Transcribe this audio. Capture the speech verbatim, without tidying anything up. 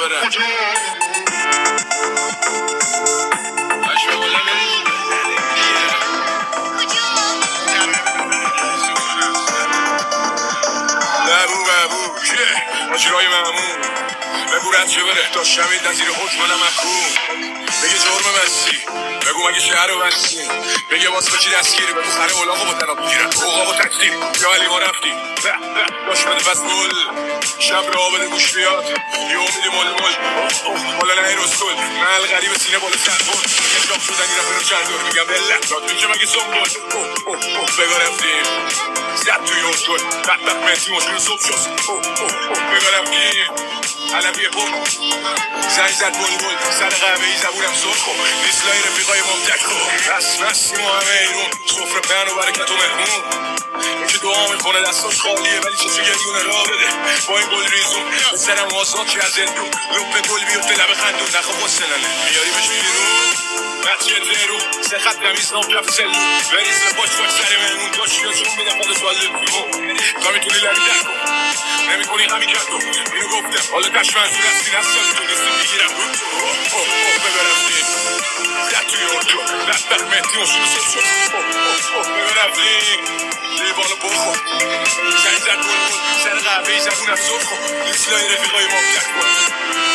برم بابو بابو که ماجرای مهمون بگو رد چه بره داشتم این نظیر حکم نمکون بگه جرم بستی بگو مگه شهر رو بستی بگه باز بچی دستگیری بگو خره اولاغو با تناب میگیرن اوقاب و تکدیر یا علی ما رفتی باش بده پس مول شب را بده گوش بیاد یه امیدی مول مول حالا نه این رسول محل غریب سینه بالا سر بول یه جاب شدن این رفت رو چند دور میگم بله راد میشه مگه سنبول بگو رفتیم زد توی اون شد بدبخت مرسی مشکل صبح شد بگو رفتیم علمیه پر زنگ زد بول بول سر قهوه ای زبونم سرخ خب دیسلای رفیقای ممتک خب بس بسیم و همه ایرون صفر پهن و برکت و مهمون این که دعا میکنه دستاش خالیه ولی چه یه دونه را بده با این گل ریزون به سرم آزاد چی از اندون لپ گل بیفته لب خندون نخواه حسننه میاریمش بیرون بچه درو سه خط نمیز نام کف سلو بریز باش باش سر مهمون داشت یا چون بدم خودش والده بیمون تا میتونی لبی در کن نمی کنی همی کردم اینو گفتم حالا کش منظور هستی نستم میتونستیم بگیرم ببرم دیم زد توی اونجا بدبخت مهدی ماشون صبح شد ببرم دیم لیوان برخور زنگ زد بول بول سر قهوه ای زبونم سرخ کن لیسلای رفیقای ما بکر کن